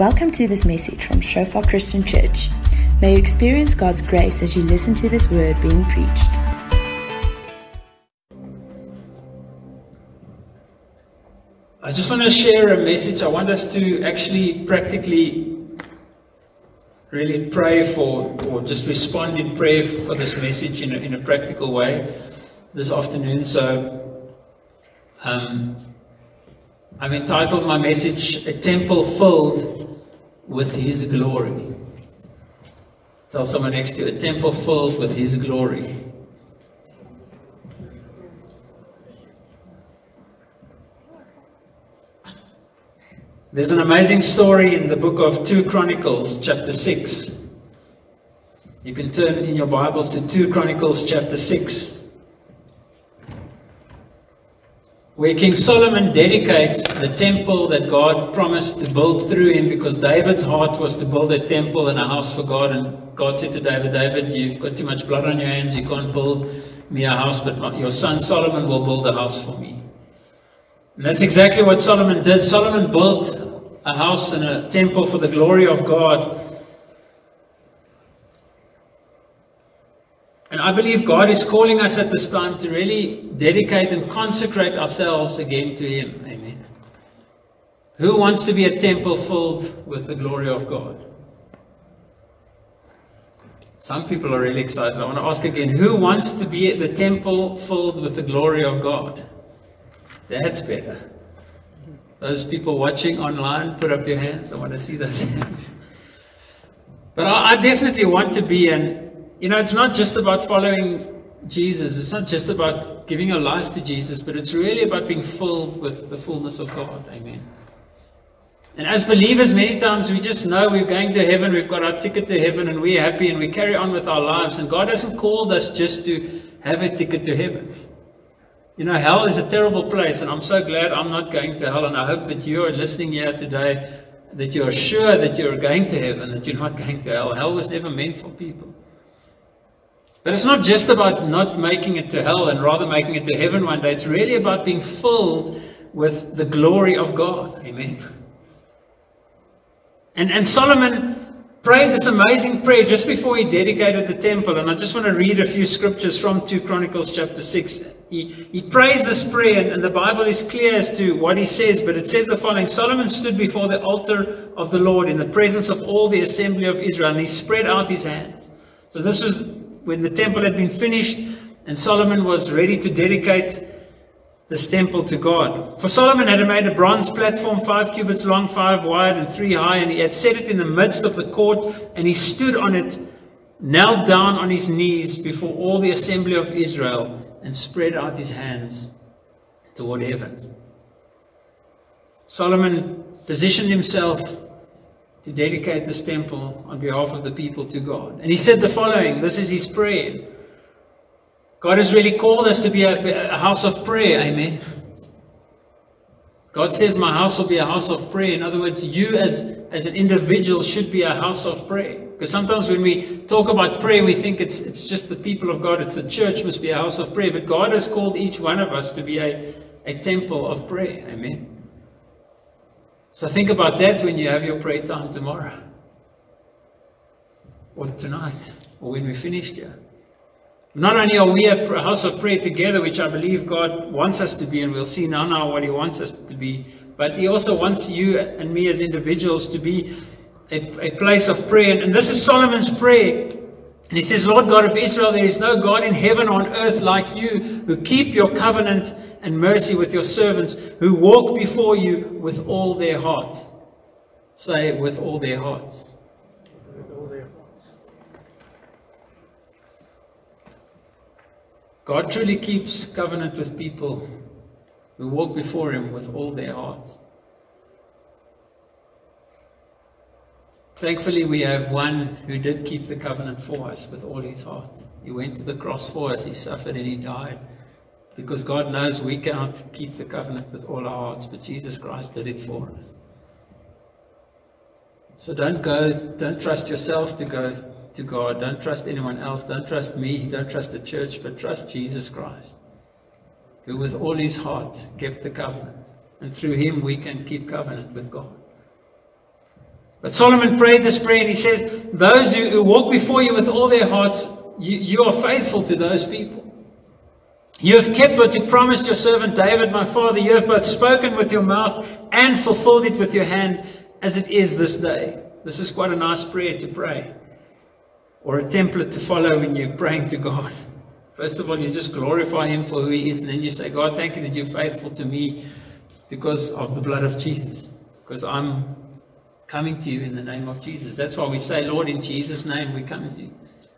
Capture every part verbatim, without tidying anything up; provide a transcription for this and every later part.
Welcome to this message from Shofar Christian Church. May you experience God's grace as you listen to this word being preached. I just want to share a message. I want us to actually practically really pray for, or just respond in prayer for this message in a, in a practical way this afternoon. So um, I've entitled my message, A Temple Filled with His Glory. Tell someone next to you, a temple filled with His glory. There's an amazing story in the book of Second Chronicles, chapter six. You can turn in your Bibles to Second Chronicles, chapter six. Where King Solomon dedicates the temple that God promised to build through him, because David's heart was to build a temple and a house for God. And God said to David, David, you've got too much blood on your hands, you can't build me a house, but your son Solomon will build a house for me. And that's exactly what Solomon did. Solomon built a house and a temple for the glory of God. And I believe God is calling us at this time to really dedicate and consecrate ourselves again to Him. Amen. Who wants to be a temple filled with the glory of God? Some people are really excited. I want to ask again, who wants to be the temple filled with the glory of God? That's better. Those people watching online, put up your hands. I want to see those hands. But I, I definitely want to be an You know, it's not just about following Jesus. It's not just about giving your life to Jesus, but it's really about being filled with the fullness of God. Amen. And as believers, many times we just know we're going to heaven. We've got our ticket to heaven and we're happy and we carry on with our lives. And God hasn't called us just to have a ticket to heaven. You know, hell is a terrible place, and I'm so glad I'm not going to hell. And I hope that you are listening here today, that you're sure that you're going to heaven, that you're not going to hell. Hell was never meant for people. But it's not just about not making it to hell and rather making it to heaven one day. It's really about being filled with the glory of God. Amen. And, and Solomon prayed this amazing prayer just before he dedicated the temple. And I just want to read a few scriptures from Second Chronicles chapter six. He, he prays this prayer, and, and the Bible is clear as to what he says. But it says the following: Solomon stood before the altar of the Lord in the presence of all the assembly of Israel, and he spread out his hands. So this was when the temple had been finished and Solomon was ready to dedicate this temple to God. For Solomon had made a bronze platform, five cubits long, five wide, and three high, and he had set it in the midst of the court, and he stood on it, knelt down on his knees before all the assembly of Israel, and spread out his hands toward heaven. Solomon positioned himself to dedicate this temple on behalf of the people to God. And he said the following, this is his prayer. God has really called us to be a, a house of prayer, amen. God says my house will be a house of prayer. In other words, you as, as an individual should be a house of prayer. Because sometimes when we talk about prayer, we think it's, it's just the people of God, it's the church must be a house of prayer. But God has called each one of us to be a, a temple of prayer, amen. So think about that when you have your prayer time tomorrow, or tonight, or when we finished here. Not only are we a house of prayer together, which I believe God wants us to be, and we'll see now now what He wants us to be, but He also wants you and me as individuals to be a, a place of prayer. And, and this is Solomon's prayer. And he says, Lord God of Israel, there is no God in heaven or on earth like you, who keep your covenant and mercy with your servants, who walk before you with all their hearts. Say, with all their hearts. With all their hearts. God truly keeps covenant with people who walk before Him with all their hearts. Thankfully, we have one who did keep the covenant for us with all his heart. He went to the cross for us. He suffered and He died. Because God knows we cannot keep the covenant with all our hearts, but Jesus Christ did it for us. So don't go, don't trust yourself to go to God. Don't trust anyone else. Don't trust me. Don't trust the church, but trust Jesus Christ, who with all his heart kept the covenant. And through Him we can keep covenant with God. But Solomon prayed this prayer and he says, those who, who walk before you with all their hearts, you, you are faithful to those people. You have kept what you promised your servant David, my father. You have both spoken with your mouth and fulfilled it with your hand, as it is this day. This is quite a nice prayer to pray, or a template to follow when you're praying to God. First of all, you just glorify him for who he is, and then you say, God, thank you that you're faithful to me because of the blood of Jesus, because I'm coming to you in the name of Jesus. That's why we say, Lord, in Jesus' name we come to you.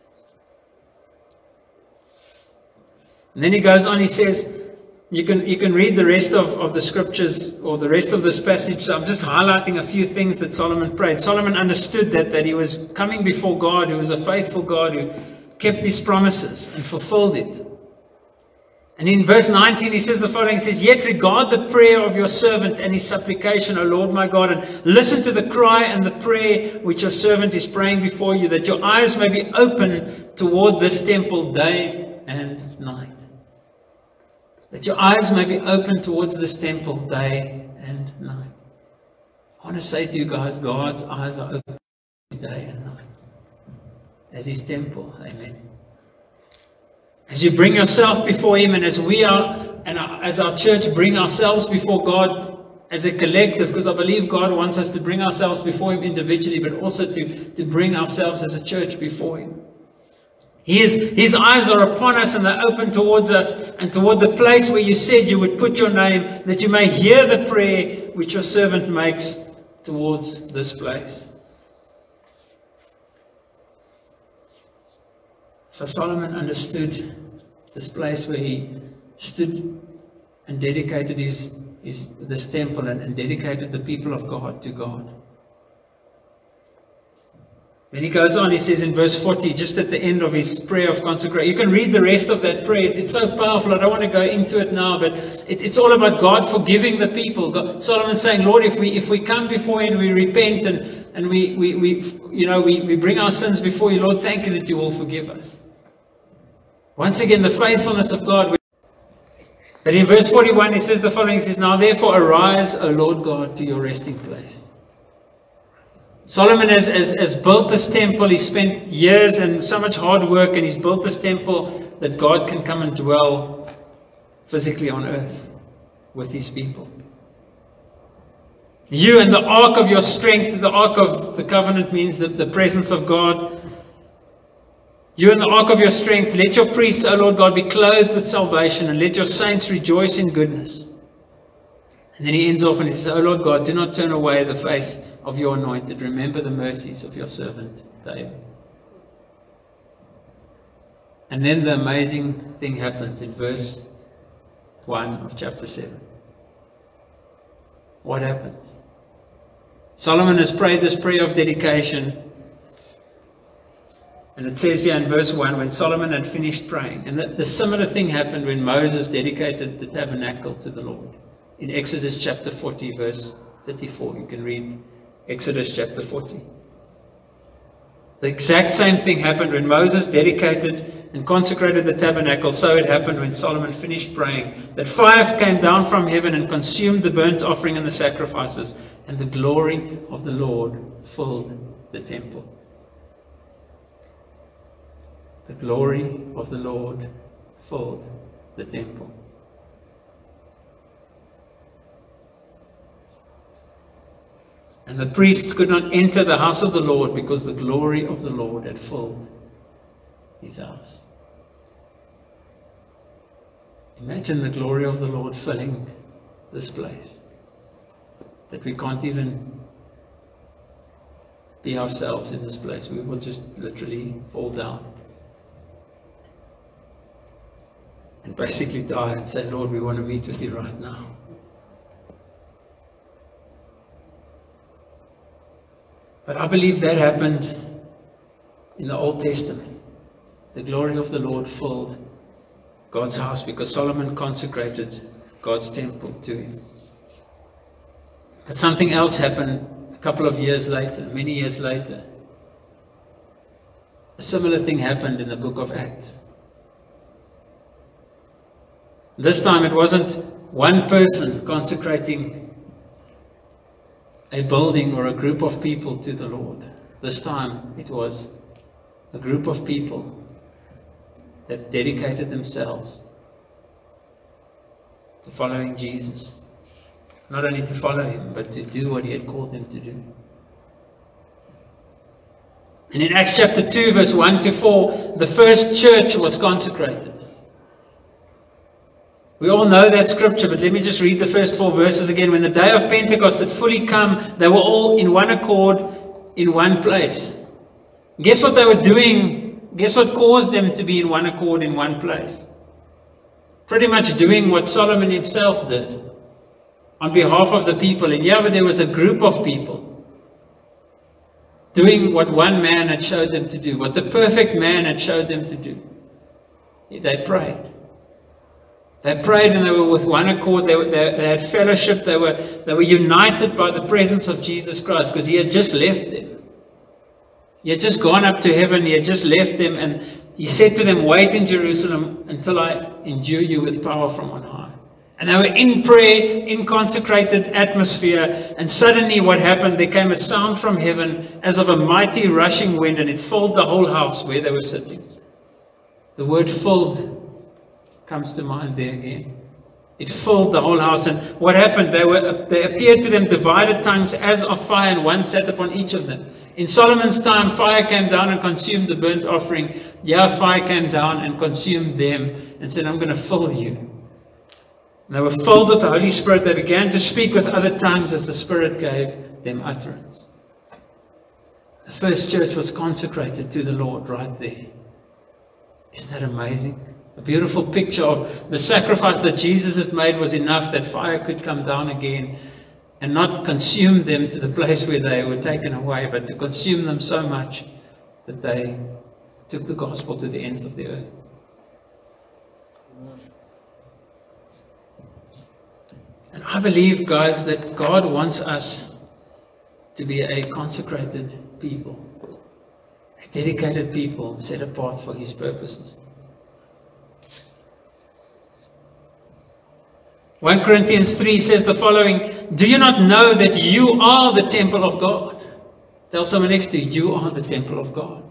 And then he goes on, he says, you can you can read the rest of, of the scriptures or the rest of this passage. So I'm just highlighting a few things that Solomon prayed. Solomon understood that, that he was coming before God, who was a faithful God, who kept his promises and fulfilled it. And in verse nineteen, he says the following, he says, yet regard the prayer of your servant and his supplication, O Lord my God, and listen to the cry and the prayer which your servant is praying before you, that your eyes may be open toward this temple day and night. That your eyes may be open towards this temple day and night. I want to say to you guys, God's eyes are open day and night as his temple. Amen. As you bring yourself before him, and as we are, and as our church bring ourselves before God as a collective, because I believe God wants us to bring ourselves before him individually, but also to, to bring ourselves as a church before him. His, his eyes are upon us, and they're open towards us and toward the place where you said you would put your name, that you may hear the prayer which your servant makes towards this place. So Solomon understood this place where he stood and dedicated his, his this temple and, and dedicated the people of God to God. Then he goes on, he says in verse forty, just at the end of his prayer of consecration. You can read the rest of that prayer. It's so powerful. I don't want to go into it now, but it, it's all about God forgiving the people. God, Solomon's saying, Lord, if we if we come before you and we repent and, and we, we, we you know we, we bring our sins before you, Lord, thank you that you will forgive us. Once again, the faithfulness of God. But in verse forty-one, he says the following, he says, now therefore arise, O Lord God, to your resting place. Solomon has, has, has built this temple. He spent years and so much hard work, and he's built this temple that God can come and dwell physically on earth with his people. You and the ark of your strength, the ark of the covenant means that the presence of God. You and the ark of your strength, let your priests, O Lord God, be clothed with salvation, and let your saints rejoice in goodness. And then he ends off and he says, O Lord God, do not turn away the face of your anointed. Remember the mercies of your servant David. And then the amazing thing happens in verse one of chapter seven. What happens? Solomon has prayed this prayer of dedication. And it says here in verse one, when Solomon had finished praying, and the, the similar thing happened when Moses dedicated the tabernacle to the Lord. In Exodus chapter forty, verse thirty-four, you can read Exodus chapter forty. The exact same thing happened when Moses dedicated and consecrated the tabernacle. So it happened when Solomon finished praying, that fire came down from heaven and consumed the burnt offering and the sacrifices, and the glory of the Lord filled the temple. The glory of the Lord filled the temple. And the priests could not enter the house of the Lord because the glory of the Lord had filled his house. Imagine the glory of the Lord filling this place, that we can't even be ourselves in this place. We will just literally fall down and basically die and say, Lord, we want to meet with you right now. But I believe that happened in the Old Testament. The glory of the Lord filled God's house because Solomon consecrated God's temple to him. But something else happened a couple of years later, many years later. A similar thing happened in the book of Acts. This time it wasn't one person consecrating a building or a group of people to the Lord. This time it was a group of people that dedicated themselves to following Jesus. Not only to follow him, but to do what he had called them to do. And in Acts chapter two, verse one to four, the first church was consecrated. We all know that scripture, but let me just read the first four verses again. When the day of Pentecost had fully come, they were all in one accord, in one place. Guess what they were doing? Guess what caused them to be in one accord, in one place? Pretty much doing what Solomon himself did on behalf of the people. And yeah, but there was a group of people doing what one man had showed them to do, what the perfect man had showed them to do. They prayed. They prayed and they were with one accord. They, were, they, they had fellowship. They were, they were united by the presence of Jesus Christ, because he had just left them. He had just gone up to heaven. He had just left them, and he said to them, wait in Jerusalem until I endue you with power from on high. And they were in prayer, in consecrated atmosphere, and suddenly what happened? There came a sound from heaven as of a mighty rushing wind, and it filled the whole house where they were sitting. The word filled comes to mind there again. It filled the whole house. And what happened? They were they appeared to them divided tongues as of fire, and one sat upon each of them. In Solomon's time, fire came down and consumed the burnt offering. Yeah, fire came down and consumed them and said, I'm going to fill you. And they were filled with the Holy Spirit. They began to speak with other tongues as the Spirit gave them utterance. The first church was consecrated to the Lord right there. Isn't that amazing? A beautiful picture of the sacrifice that Jesus had made was enough that fire could come down again and not consume them to the place where they were taken away, but to consume them so much that they took the gospel to the ends of the earth. And I believe, guys, that God wants us to be a consecrated people, a dedicated people set apart for his purposes. First Corinthians three says the following, do you not know that you are the temple of God? Tell someone next to you, you are the temple of God.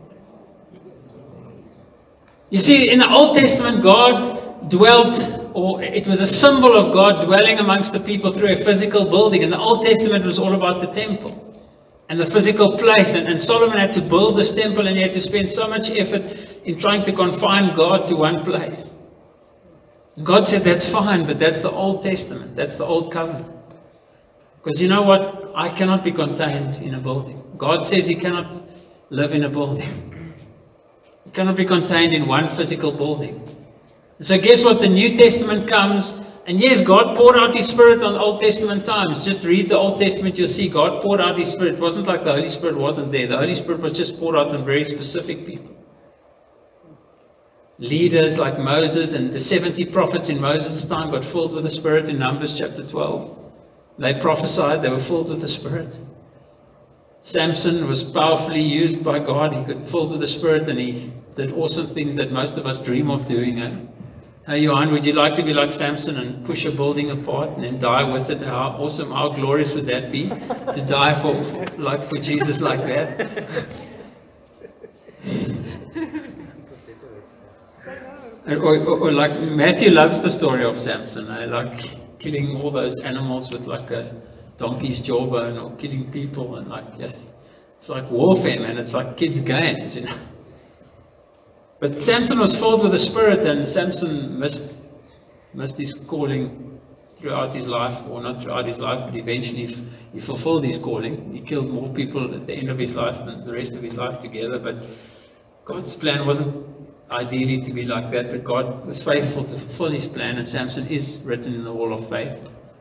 You see, in the Old Testament, God dwelt, or it was a symbol of God dwelling amongst the people through a physical building. And the Old Testament was all about the temple and the physical place. And, and Solomon had to build this temple, and he had to spend so much effort in trying to confine God to one place. God said, that's fine, but that's the Old Testament. That's the Old Covenant. Because you know what? I cannot be contained in a building. God says he cannot live in a building. He cannot be contained in one physical building. So guess what? The New Testament comes, and yes, God poured out his Spirit on Old Testament times. Just read the Old Testament, you'll see God poured out his Spirit. It wasn't like the Holy Spirit wasn't there. The Holy Spirit was just poured out on very specific people. Leaders like Moses and the seventy prophets in Moses' time got filled with the Spirit in Numbers chapter twelve. They prophesied, they were filled with the Spirit. Samson was powerfully used by God. He got filled with the Spirit, and he did awesome things that most of us dream of doing. Eh? Hey, Johan, would you like to be like Samson and push a building apart and then die with it? How awesome, how glorious would that be? To die for, like, for Jesus like that? Or, or, or like Matthew loves the story of Samson, eh? Like killing all those animals with like a donkey's jawbone, or killing people, and like, yes, it's like warfare, man. It's like kids' games, you know. But Samson was filled with the Spirit, and Samson missed missed his calling throughout his life, or not throughout his life, but eventually he, he fulfilled his calling. He killed more people at the end of his life than the rest of his life together. But God's plan wasn't ideally to be like that, but God was faithful to fulfill his plan, and Samson is written in the Wall of Faith.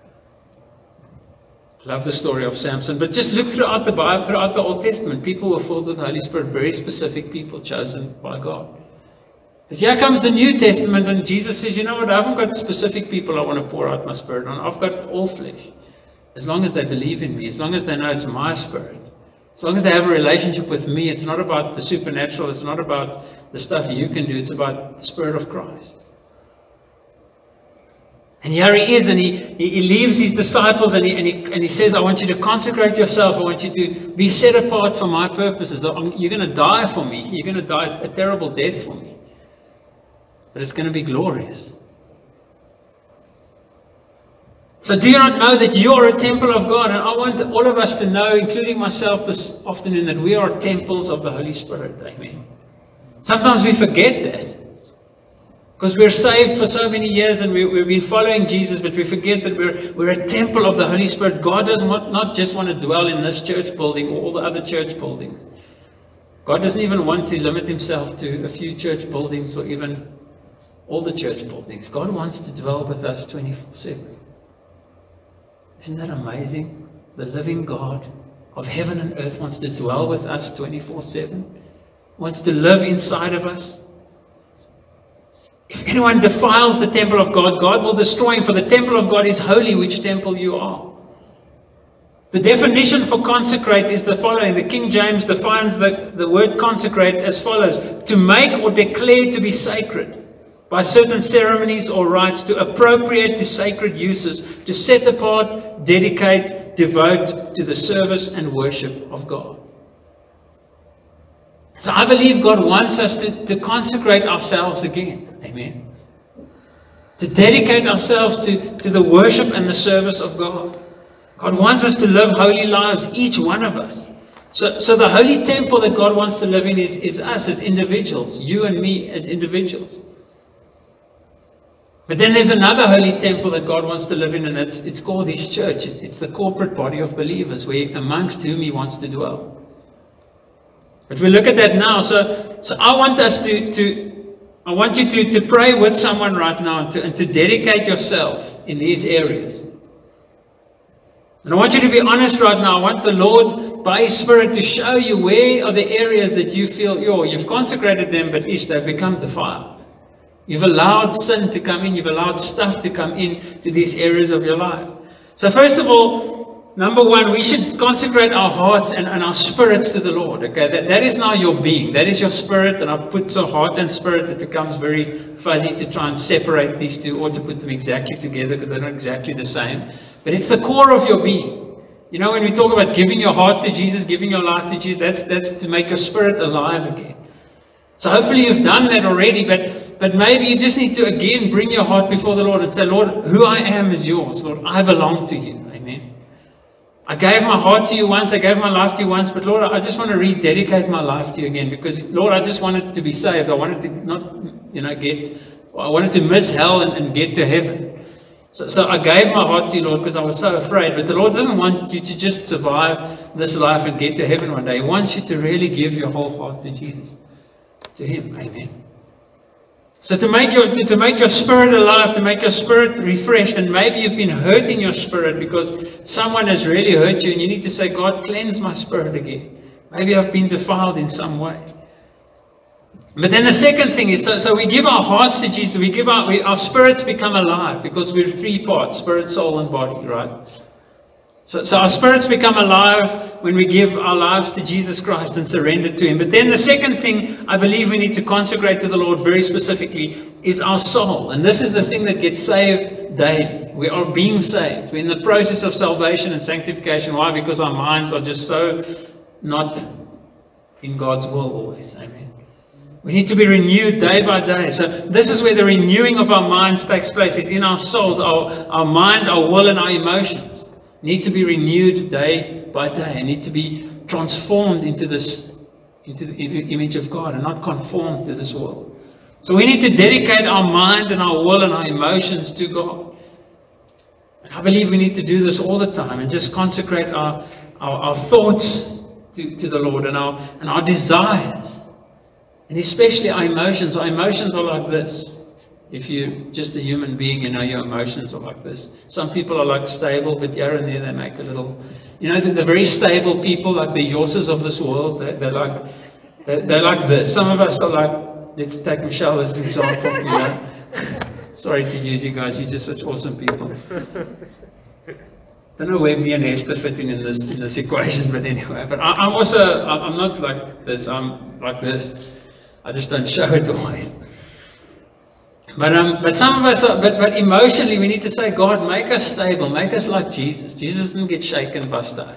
Love the story of Samson, but just look throughout the Bible, throughout the Old Testament, people were filled with the Holy Spirit, very specific people chosen by God. But here comes the New Testament, and Jesus says, you know what, I haven't got specific people I want to pour out my Spirit on. I've got all flesh. As long as they believe in me, as long as they know it's my Spirit, as long as they have a relationship with me. It's not about the supernatural, it's not about the stuff you can do, it's about the Spirit of Christ. And here he is, and he, he, he leaves his disciples, and he, and, he, and he says, I want you to consecrate yourself. I want you to be set apart for my purposes. I'm, you're going to die for me. You're going to die a terrible death for me. But it's going to be glorious. So do you not know that you are a temple of God? And I want all of us to know, including myself this afternoon, that we are temples of the Holy Spirit. Amen. Sometimes we forget that. Because we're saved for so many years and we, we've been following Jesus, but we forget that we're, we're a temple of the Holy Spirit. God does not, not just want to dwell in this church building or all the other church buildings. God doesn't even want to limit himself to a few church buildings or even all the church buildings. God wants to dwell with us twenty-four seven. Isn't that amazing? The living God of heaven and earth wants to dwell with us twenty-four seven. Wants to live inside of us. If anyone defiles the temple of God, God will destroy him, for the temple of God is holy, which temple you are. The definition for consecrate is the following. The King James defines the, the word consecrate as follows: to make or declare to be sacred by certain ceremonies or rites, to appropriate to sacred uses, to set apart, dedicate, devote to the service and worship of God. So I believe God wants us to, to consecrate ourselves again. Amen. To dedicate ourselves to, to the worship and the service of God. God wants us to live holy lives, each one of us. So, so the holy temple that God wants to live in is, is us as individuals, you and me as individuals. But then there's another holy temple that God wants to live in, and it's, it's called His church. It's, it's the corporate body of believers, where amongst whom He wants to dwell. But we look at that now. So, so I want us to, to I want you to, to pray with someone right now and to, and to dedicate yourself in these areas. And I want you to be honest right now. I want the Lord, by His Spirit, to show you where are the areas that you feel, yo, you've consecrated them, but ish, they've become defiled. You've allowed sin to come in. You've allowed stuff to come in to these areas of your life. So first of all, number one, we should consecrate our hearts and, and our spirits to the Lord. Okay, that, that is now your being. That is your spirit. And I've put so heart and spirit, it becomes very fuzzy to try and separate these two or to put them exactly together because they're not exactly the same. But it's the core of your being. You know, when we talk about giving your heart to Jesus, giving your life to Jesus, that's, that's to make your spirit alive again. So hopefully you've done that already, but, but maybe you just need to again bring your heart before the Lord and say, Lord, who I am is yours. Lord, I belong to you. Amen. I gave my heart to you once, I gave my life to you once, but Lord, I just want to rededicate my life to you again, because Lord, I just wanted to be saved. I wanted to not, you know, get, I wanted to miss hell and, and get to heaven. So, so I gave my heart to you, Lord, because I was so afraid. But the Lord doesn't want you to just survive this life and get to heaven one day. He wants you to really give your whole heart to Jesus, to Him. Amen. So to make your to, to make your spirit alive, to make your spirit refreshed, and maybe you've been hurting your spirit because someone has really hurt you, and you need to say, God, cleanse my spirit again. Maybe I've been defiled in some way. But then the second thing is, so, so we give our hearts to Jesus, we give our we, our spirits become alive, because we're three parts: spirit, soul, and body, right? So, so our spirits become alive when we give our lives to Jesus Christ and surrender to Him. But then the second thing I believe we need to consecrate to the Lord very specifically is our soul. And this is the thing that gets saved daily. We are being saved. We're in the process of salvation and sanctification. Why? Because our minds are just so not in God's will always. Amen. We need to be renewed day by day. So this is where the renewing of our minds takes place. It's in our souls, our, our mind, our will, and our emotions need to be renewed day by day, and need to be transformed into this, into the image of God, and not conformed to this world. So we need to dedicate our mind and our will and our emotions to God. And I believe we need to do this all the time, and just consecrate our, our, our thoughts to, to the Lord, and our, and our desires, and especially our emotions. Our emotions are like this. If you're just a human being, you know your emotions are like this. Some people are like stable, but here and there they make a little, you know, the, the very stable people, like the Yosses of this world, they, they're like, they're, they're like this. Some of us are like, let's take Michelle as an example, you know. Sorry to use you guys, you're just such awesome people. Don't know where me and Esther fit in in this, in this equation, but anyway. But I, I'm also, I'm not like this, I'm like this. I just don't show it always. But um, but some of us, are, but but emotionally, we need to say, God, make us stable, make us like Jesus. Jesus didn't get shaken by stuff.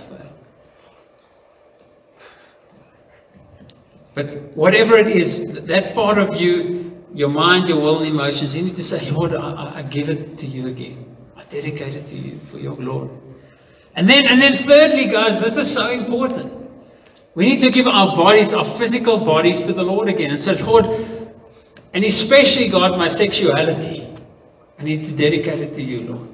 But whatever it is, that part of you, your mind, your will, and emotions, you need to say, Lord, I, I give it to you again. I dedicate it to you for your glory. And then, and then, thirdly, guys, this is so important. We need to give our bodies, our physical bodies, to the Lord again, and say, Lord. And especially, God, my sexuality, I need to dedicate it to you, Lord.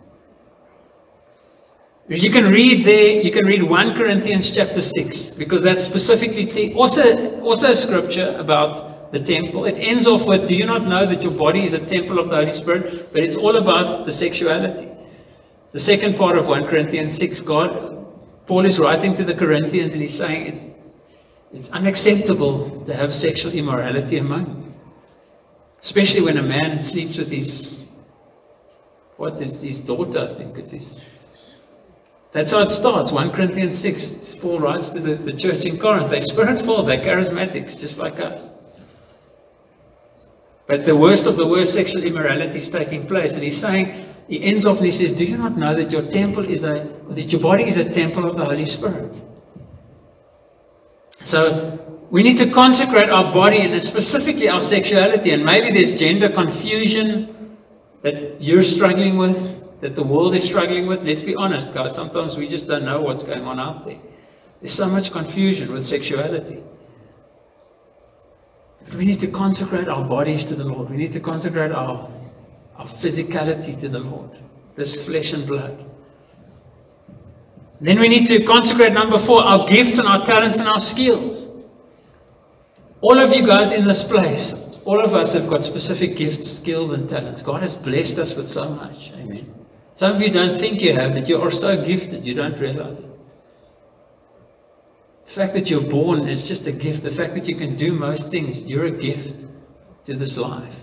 You can read there, you can read First Corinthians chapter six, because that's specifically, also, also a scripture about the temple. It ends off with, do you not know that your body is a temple of the Holy Spirit? But it's all about the sexuality. The second part of First Corinthians six, God, Paul is writing to the Corinthians and he's saying it's, it's unacceptable to have sexual immorality among you. Especially when a man sleeps with his, what is his daughter, I think it is. That's how it starts, First Corinthians six. Paul writes to the, the church in Corinth. They're spirit-filled, they're charismatics, just like us. But the worst of the worst sexual immorality is taking place. And he's saying, he ends off and he says, do you not know that your temple is a, that your body is a temple of the Holy Spirit? So, we need to consecrate our body and specifically our sexuality. And maybe there's gender confusion that you're struggling with, that the world is struggling with. Let's be honest, guys. Sometimes we just don't know what's going on out there. There's so much confusion with sexuality. But we need to consecrate our bodies to the Lord. We need to consecrate our, our physicality to the Lord. This flesh and blood. Then we need to consecrate, number four, our gifts and our talents and our skills. All of you guys in this place, all of us have got specific gifts, skills, and talents. God has blessed us with so much. Amen. Some of you don't think you have, but you are so gifted, you don't realize it. The fact that you're born is just a gift. The fact that you can do most things, you're a gift to this life.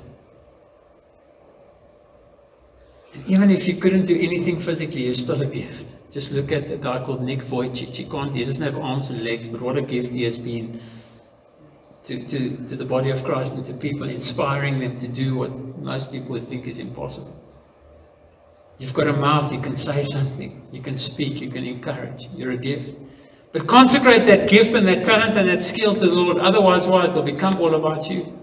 And even if you couldn't do anything physically, you're still a gift. Just look at a guy called Nick Vujicic. He can't, he doesn't have arms and legs, but what a gift he has been to, to, to the body of Christ and to people, inspiring them to do what most people would think is impossible. You've got a mouth, you can say something, you can speak, you can encourage. You're a gift. But consecrate that gift and that talent and that skill to the Lord. Otherwise, what? It'll become all about you.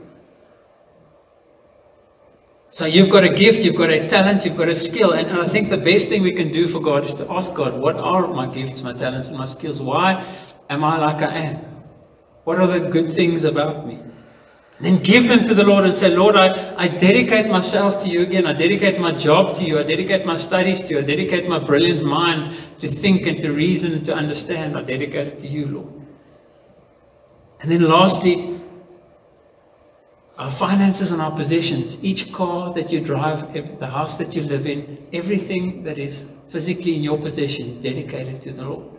So you've got a gift, you've got a talent, you've got a skill. And, and I think the best thing we can do for God is to ask God, what are my gifts, my talents, and my skills? Why am I like I am? What are the good things about me? And then give them to the Lord and say, Lord, I, I dedicate myself to you again. I dedicate my job to you. I dedicate my studies to you. I dedicate my brilliant mind to think and to reason and to understand. I dedicate it to you, Lord. And then lastly, our finances and our possessions. Each car that you drive, the house that you live in, everything that is physically in your possession, dedicated to the Lord.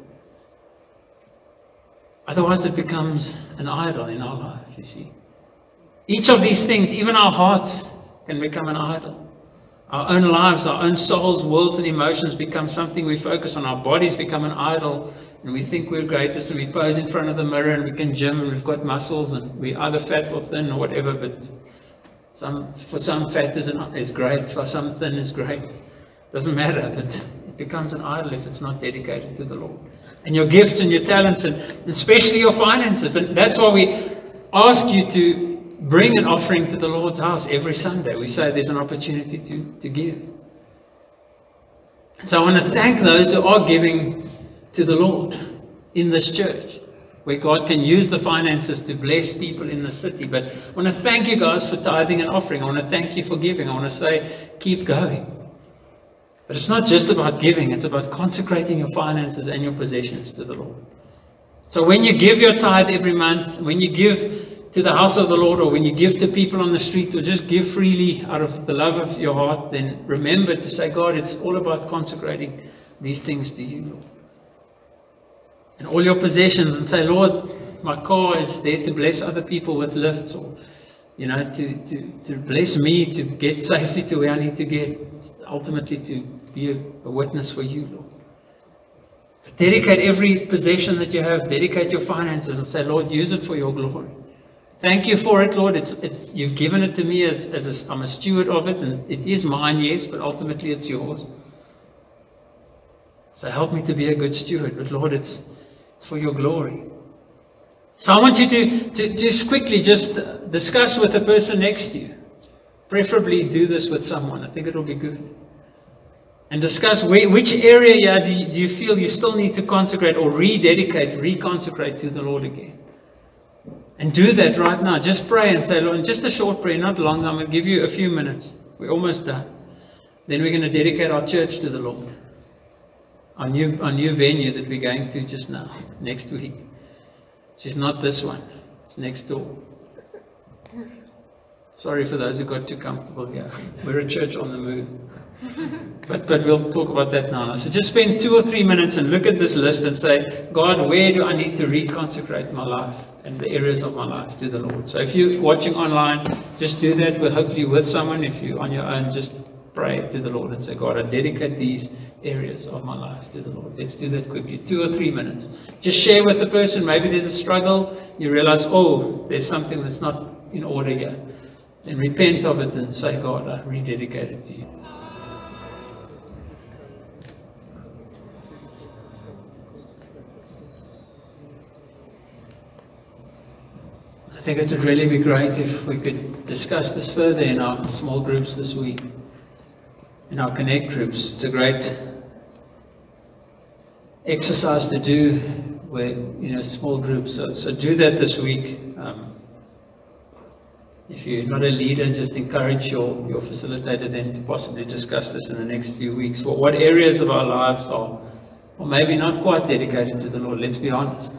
Otherwise it becomes an idol in our life, you see. Each of these things, even our hearts, can become an idol. Our own lives, our own souls, wills and emotions become something we focus on. Our bodies become an idol, and we think we're greatest, and we pose in front of the mirror, and we can gym, and we've got muscles, and we're either fat or thin or whatever, but some, for some fat is, an, is great, for some thin is great. Doesn't matter, but it becomes an idol if it's not dedicated to the Lord. And your gifts and your talents, and especially your finances. And that's why we ask you to bring an offering to the Lord's house every Sunday. We say there's an opportunity to, to give. So I want to thank those who are giving to the Lord in this church, where God can use the finances to bless people in the city. But I want to thank you guys for tithing and offering. I want to thank you for giving. I want to say, keep going. But it's not just about giving, it's about consecrating your finances and your possessions to the Lord. So when you give your tithe every month, when you give to the house of the Lord, or when you give to people on the street, or just give freely out of the love of your heart, then remember to say, God, it's all about consecrating these things to you, Lord. And all your possessions, and say, Lord, my car is there to bless other people with lifts, or, you know, to, to, to bless me to get safely to where I need to get, ultimately to be a, a witness for you, Lord. Dedicate every possession that you have, dedicate your finances and say, Lord, use it for your glory. Thank you for it, Lord. It's, it's, you've given it to me as, as a, I'm a steward of it, and it is mine, yes, but ultimately it's yours. So help me to be a good steward. But Lord, it's, it's for your glory. So I want you to, to just quickly just discuss with the person next to you. Preferably do this with someone. I think it will be good. And discuss where, which area yeah, do, you, do you feel you still need to consecrate or rededicate, reconsecrate to the Lord again. And do that right now. Just pray and say, Lord, just a short prayer, not long. I'm going to give you a few minutes. We're almost done. Then we're going to dedicate our church to the Lord. Our new, our new venue that we're going to just now, next week. It's not this one. It's next door. Sorry for those who got too comfortable here. We're a church on the move. But, but we'll talk about that now. So just spend two or three minutes and look at this list and say, God, where do I need to reconsecrate my life and the areas of my life to the Lord? So if you're watching online, just do that with, hopefully with someone. If you're on your own, just pray to the Lord and say, God, I dedicate these areas of my life to the Lord. Let's do that quickly. Two or three minutes. Just share with the person. Maybe there's a struggle. You realize, oh, there's something that's not in order here. Then repent of it and say, God, I rededicate it to you. I think it would really be great if we could discuss this further in our small groups this week, in our Connect groups. It's a great exercise to do where, you know, small groups. So, so do that this week. Um, if you're not a leader, just encourage your, your facilitator then to possibly discuss this in the next few weeks. What, what areas of our lives are, or maybe not quite dedicated to the Lord, let's be honest.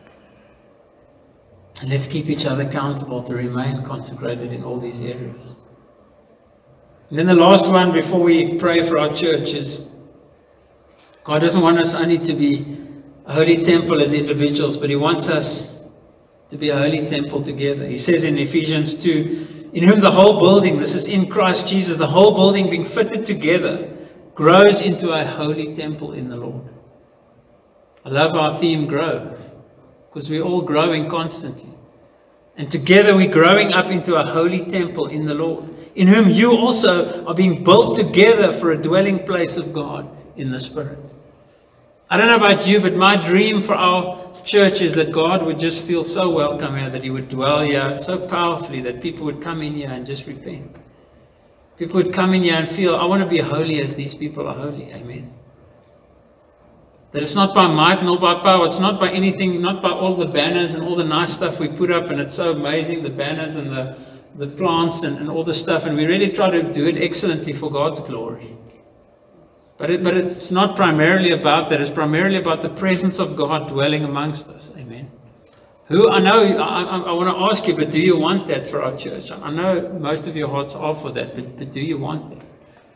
And let's keep each other accountable to remain consecrated in all these areas. And then the last one before we pray for our church is, God doesn't want us only to be a holy temple as individuals, but He wants us to be a holy temple together. He says in Ephesians two, in whom the whole building, this is in Christ Jesus, the whole building being fitted together, grows into a holy temple in the Lord. I love our theme, grow, because we're all growing constantly. And together we're growing up into a holy temple in the Lord, in whom you also are being built together for a dwelling place of God in the Spirit. I don't know about you, but my dream for our church is that God would just feel so welcome here, that He would dwell here so powerfully, that people would come in here and just repent. People would come in here and feel, I want to be holy as these people are holy. Amen. That it's not by might nor by power. It's not by anything, not by all the banners and all the nice stuff we put up, and it's so amazing, the banners and the, the plants and, and all the stuff, and we really try to do it excellently for God's glory. But, it, but it's not primarily about that. It's primarily about the presence of God dwelling amongst us. Amen. Who, I know, I, I, I want to ask you, but do you want that for our church? I know most of your hearts are for that, but, but do you want that?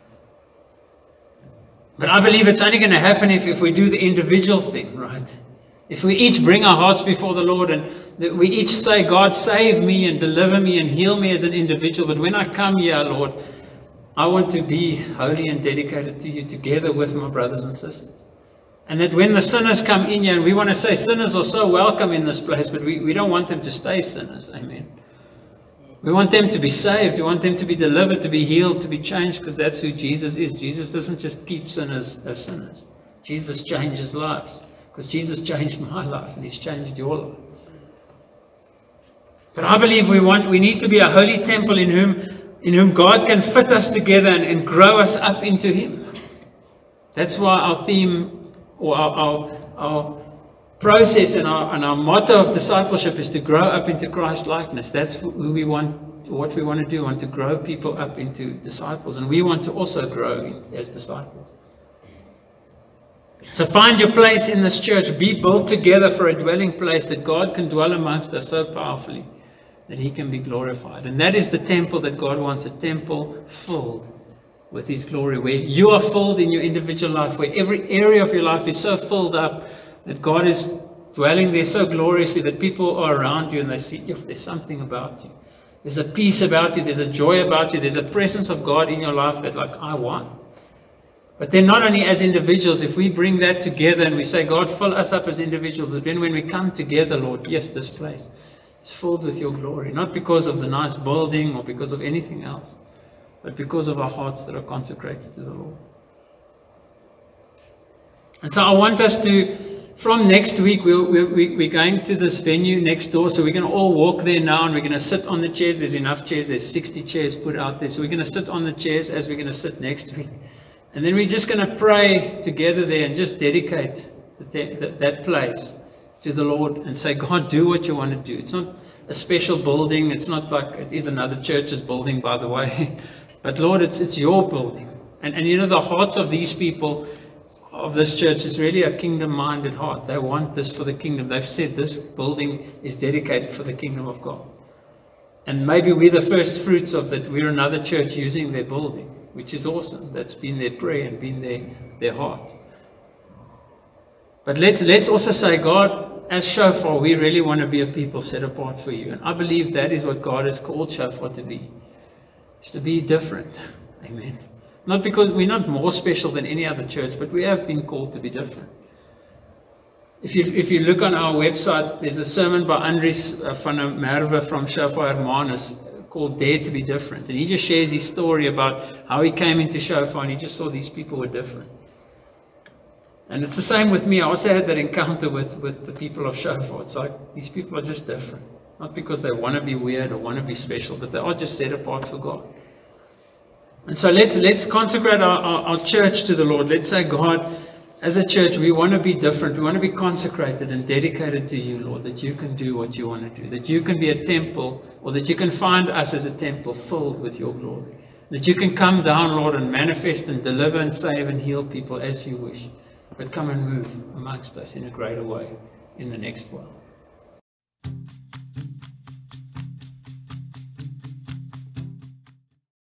But I believe it's only going to happen if, if we do the individual thing, right? If we each bring our hearts before the Lord and that we each say, God, save me and deliver me and heal me as an individual. But when I come here, Lord, I want to be holy and dedicated to you together with my brothers and sisters. And that when the sinners come in here, and we want to say sinners are so welcome in this place, but we, we don't want them to stay sinners. Amen. We want them to be saved. We want them to be delivered, to be healed, to be changed, because that's who Jesus is. Jesus doesn't just keep sinners as sinners. Jesus changes lives, because Jesus changed my life and He's changed your life. But I believe we want, we need to be a holy temple in whom, in whom God can fit us together and, and grow us up into Him. That's why our theme, or our, our, our process and our, and our motto of discipleship is to grow up into Christ likeness. That's who we want, what we want to do. We want to grow people up into disciples, and we want to also grow as disciples. So find your place in this church. Be built together for a dwelling place that God can dwell amongst us so powerfully that He can be glorified. And that is the temple that God wants, a temple filled with His glory, where you are filled in your individual life, where every area of your life is so filled up that God is dwelling there so gloriously that people are around you and they see, if there's something about you. There's a peace about you, there's a joy about you, there's a presence of God in your life that, like, I want. But then not only as individuals, if we bring that together and we say, God, fill us up as individuals, but then when we come together, Lord, yes, this place, is filled with your glory, not because of the nice building or because of anything else, but because of our hearts that are consecrated to the Lord. And so I want us to, from next week, we'll, we're, we're going to this venue next door, so we're going to all walk there now, and we're going to sit on the chairs. There's enough chairs, there's sixty chairs put out there, so we're going to sit on the chairs as we're going to sit next week. And then we're just going to pray together there and just dedicate the, the, that place to the Lord and say, God, do what you want to do. It's not a special building. It's not like it is another church's building, by the way. But Lord, it's, it's your building. And, and you know, the hearts of these people, of this church, is really a kingdom-minded heart. They want this for the kingdom. They've said this building is dedicated for the kingdom of God. And maybe we're the first fruits of that. We're another church using their building, which is awesome. That's been their prayer and been their, their heart. But let's, let's also say, God, as Shofar, we really want to be a people set apart for you. And I believe that is what God has called Shofar to be. It's to be different. Amen. Not because we're not more special than any other church, but we have been called to be different. If you, if you look on our website, there's a sermon by Andries van der Merwe from Shofar Hermanus called Dare to be Different. And he just shares his story about how he came into Shofar and he just saw these people were different. And it's the same with me. I also had that encounter with, with the people of Shofar. It's like, these people are just different. Not because they want to be weird or want to be special, but they are just set apart for God. And so let's, let's consecrate our, our, our church to the Lord. Let's say, God, as a church, we want to be different. We want to be consecrated and dedicated to you, Lord, that you can do what you want to do. That you can be a temple, or that you can find us as a temple filled with your glory. That you can come down, Lord, and manifest and deliver and save and heal people as you wish. But come and move amongst us in a greater way in the next world.